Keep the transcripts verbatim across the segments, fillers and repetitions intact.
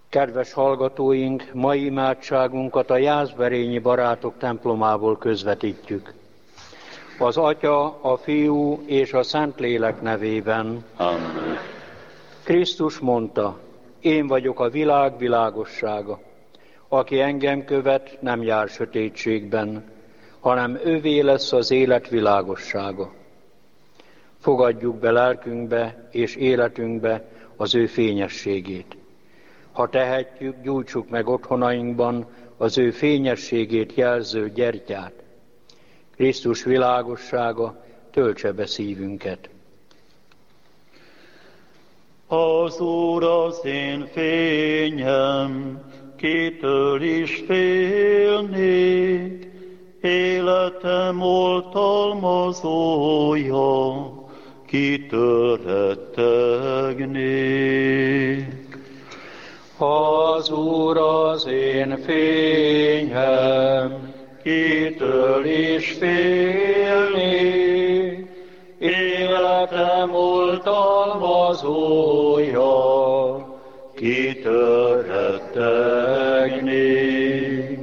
Kedves hallgatóink, mai imádságunkat a Jászberényi Barátok templomából közvetítjük. Az Atya, a Fiú és a Szentlélek nevében. Amen. Krisztus mondta, én vagyok a világ világossága. Aki engem követ, nem jár sötétségben, hanem ővé lesz az élet világossága. Fogadjuk be lelkünkbe és életünkbe az ő fényességét. Ha tehetjük, gyújtsuk meg otthonainkban az ő fényességét jelző gyertyát. Krisztus világossága töltse be szívünket. Az Úr az én fényem, kitől is félnék, életem oltalmazója, kitől rettegnék. Az Úr az én fényem, kitől is félnék, életem oltalmazója, kitől rettegnék.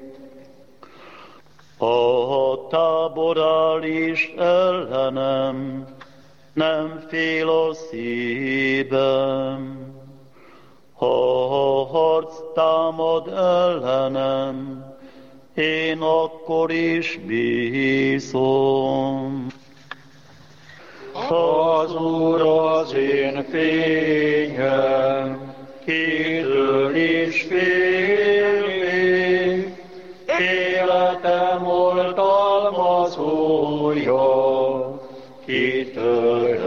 A tábor áll is ellenem, nem fél a szívem. Ha a harc támad ellenem, én akkor is bízom. Az Úr az én fényem, kitől is félnék, életem oltalmazója, kitől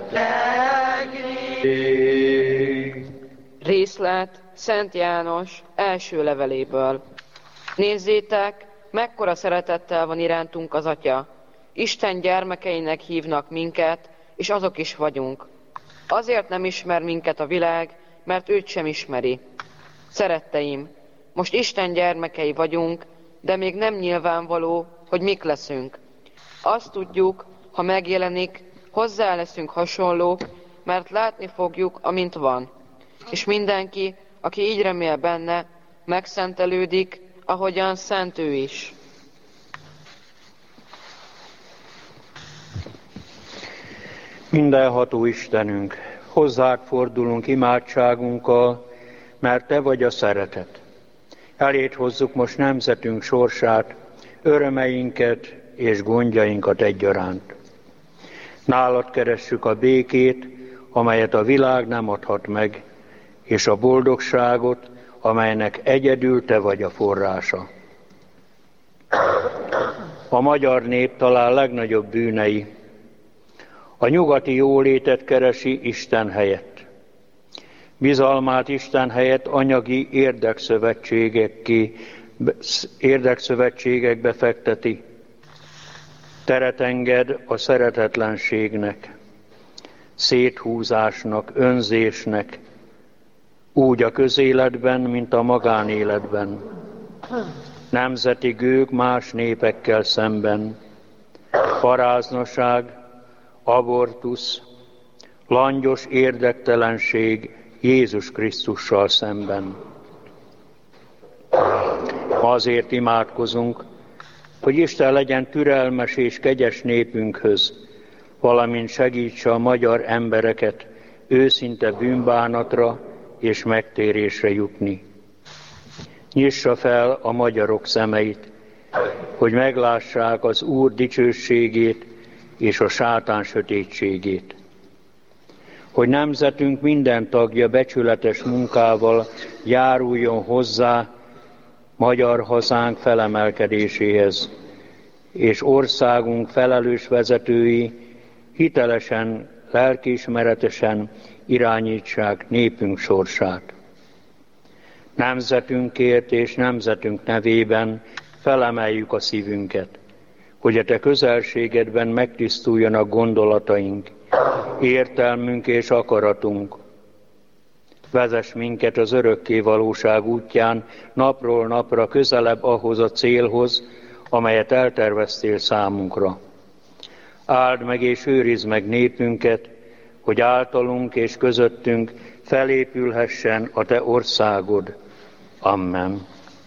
rettegnék. Részlet Szent János első leveléből. Nézzétek, mekkora szeretettel van irántunk az Atya. Isten gyermekeinek hívnak minket, és azok is vagyunk. Azért nem ismer minket a világ, mert őt sem ismeri. Szeretteim, most Isten gyermekei vagyunk, de még nem nyilvánvaló, hogy mik leszünk. Azt tudjuk, ha megjelenik, hozzá leszünk hasonlók, mert látni fogjuk, amint van. És mindenki, aki így remél benne, megszentelődik, ahogyan szent ő is. Mindenható Istenünk, hozzád fordulunk imádságunkkal, mert Te vagy a szeretet. Eléd hozzuk most nemzetünk sorsát, örömeinket és gondjainkat egyaránt. Nálad keressük a békét, amelyet a világ nem adhat meg, és a boldogságot, amelynek egyedül Te vagy a forrása. A magyar nép talán legnagyobb bűnei a nyugati jólétet keresi Isten helyett. Bizalmát Isten helyett anyagi érdekszövetségekké, érdekszövetségekbe fekteti. Teret enged a szeretetlenségnek, széthúzásnak, önzésnek, úgy a közéletben, mint a magánéletben. Nemzeti gőg más népekkel szemben, paráznaság, abortusz, langyos érdektelenség Jézus Krisztussal szemben. Azért imádkozunk, hogy Isten legyen türelmes és kegyes népünkhöz, valamint segítse a magyar embereket őszinte bűnbánatra és megtérésre jutni. Nyissa fel a magyarok szemeit, hogy meglássák az Úr dicsőségét és a sátán sötétségét. Hogy nemzetünk minden tagja becsületes munkával járuljon hozzá magyar hazánk felemelkedéséhez, és országunk felelős vezetői hitelesen, lelkiismeretesen irányítsák népünk sorsát. Nemzetünkért és nemzetünk nevében felemeljük a szívünket, hogy a Te közelségedben megtisztuljanak gondolataink, értelmünk és akaratunk. Vezess minket az örökké valóság útján napról napra közelebb ahhoz a célhoz, amelyet elterveztél számunkra. Áld meg és őrizd meg népünket, hogy általunk és közöttünk felépülhessen a te országod. Amen.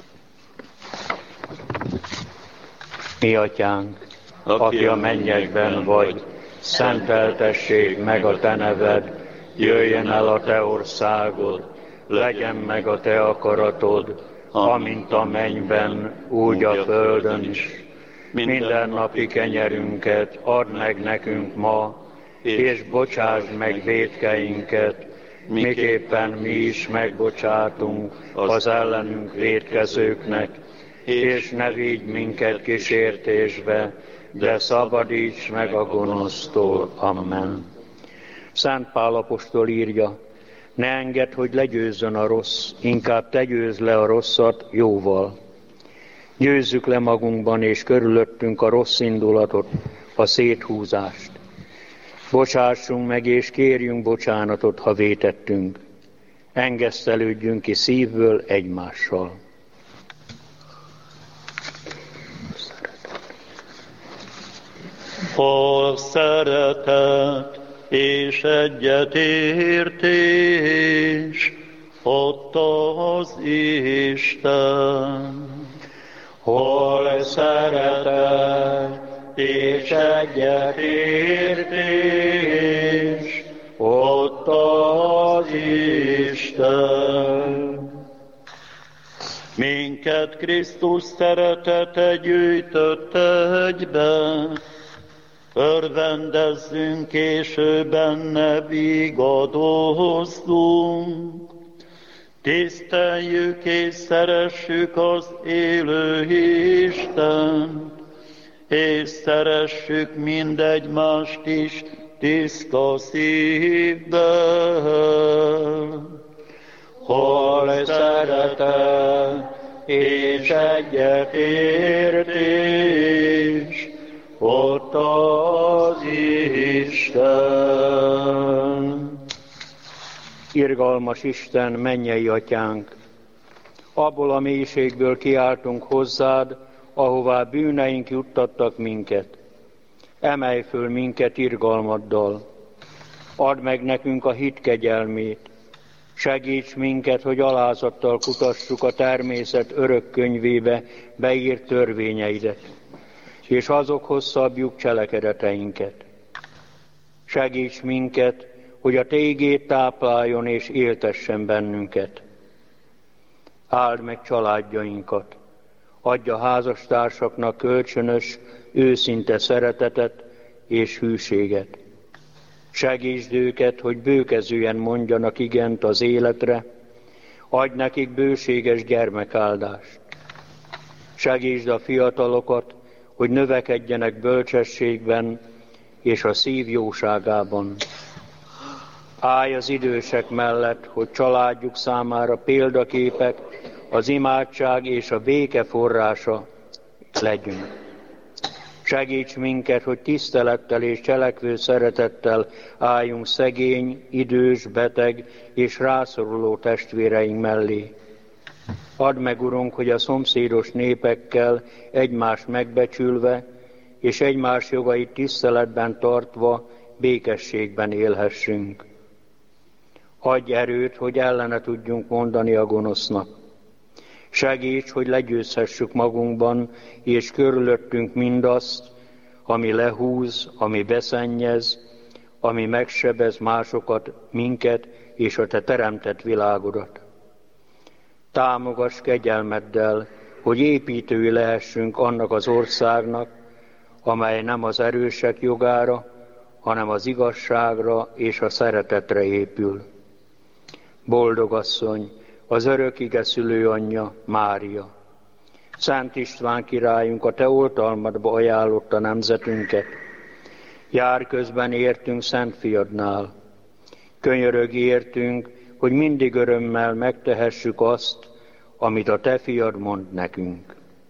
Mi atyánk, aki a mennyekben vagy, szenteltessék meg a te neved, jöjjön el a te országod, legyen meg a te akaratod, amint a mennyben, úgy a földön is. Minden napi kenyerünket add meg nekünk ma, és bocsásd meg vétkeinket, miképpen mi is megbocsátunk az ellenünk vétkezőknek, és ne vigy minket kísértésbe, de szabadíts meg a gonosztól. Amen. Szent Pál apostol írja, ne engedd, hogy legyőzzön a rossz, inkább te győzd le a rosszat jóval. Győzzük le magunkban és körülöttünk a rossz indulatot, a széthúzást. Bocsássunk meg és kérjünk bocsánatot, ha vétettünk. Engesztelődjünk ki szívből egymással. Hol szeretet és egyetértés, ott az Isten. Hol szeretet és egyetértés, ott az Isten. Minket Krisztus szeretete gyűjtött egybe, örvendezzünk és ő benne vigadozzunk. Tiszteljük és szeressük az élő Istent, és szeressük mindegymást is tiszta szívvel. Hol szeretet és egyetértés, ott az Isten. Irgalmas Isten, mennyei atyánk, abból a mélységből kiáltunk hozzád, ahová bűneink juttattak minket. Emelj föl minket irgalmaddal, add meg nekünk a hit kegyelmét, segíts minket, hogy alázattal kutassuk a természet örök könyvébe beírt törvényeidet, és azokhoz szabjuk cselekedeteinket. Segíts minket, hogy a te igéd tápláljon és éltessen bennünket. Áld meg családjainkat, adj a házastársaknak kölcsönös, őszinte szeretetet és hűséget. Segítsd őket, hogy bőkezően mondjanak igent az életre, adj nekik bőséges gyermekáldást. Segítsd a fiatalokat, hogy növekedjenek bölcsességben és a szív jóságában. Állj az idősek mellett, hogy családjuk számára példaképek, az imádság és a béke forrása legyünk. Segíts minket, hogy tisztelettel és cselekvő szeretettel álljunk szegény, idős, beteg és rászoruló testvéreink mellé. Add meg, Urunk, hogy a szomszédos népekkel egymást megbecsülve és egymás jogait tiszteletben tartva békességben élhessünk. Adj erőt, hogy ellene tudjunk mondani a gonosznak. Segíts, hogy legyőzhessük magunkban és körülöttünk mindazt, ami lehúz, ami beszennyez, ami megsebez másokat, minket és a te teremtett világodat. Támogass kegyelmeddel, hogy építői lehessünk annak az országnak, amely nem az erősek jogára, hanem az igazságra és a szeretetre épül. Boldog asszony, az örök ige szülőanyja, Mária. Szent István királyunk a te oltalmadba ajánlotta nemzetünket. Jár közben értünk Szent Fiadnál. Könyörög értünk, hogy mindig örömmel megtehessük azt, amit a te fiad mond nekünk.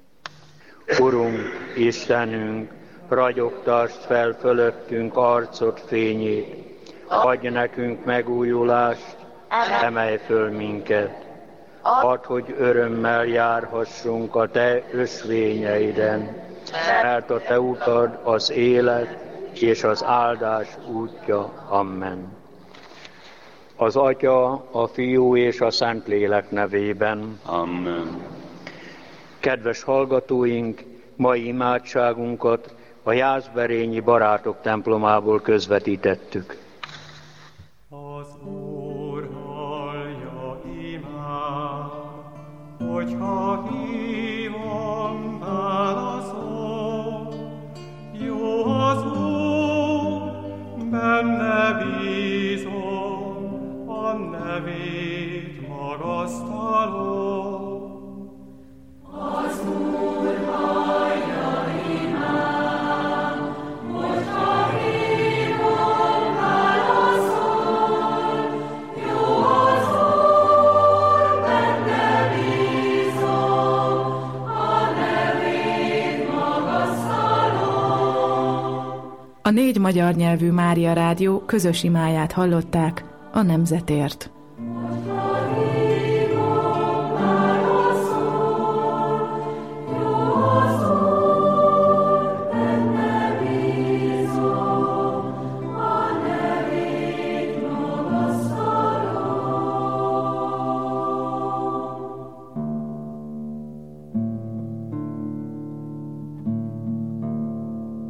Urunk, Istenünk, ragyogtasd fel fölöttünk arcod fényét, adj nekünk megújulást, emelj föl minket. Add, hogy örömmel járhassunk a te ösvényeiden, mert a te utad az élet és az áldás útja. Amen. Az Atya, a Fiú és a Szentlélek nevében. Amen. Kedves hallgatóink, mai imádságunkat a Jászberényi Barátok templomából közvetítettük. Az Úr hallja imám, hogyha hívom, válaszol. Jó az Úr, benne bízom, a nevét magasztalom. Az Úr hallja imám, hogyha hívom, válaszol. Jó az Úr, benne bízom, a nevét magasztalom. A négy magyar nyelvű Mária Rádió közös imáját hallották a nemzetért. Most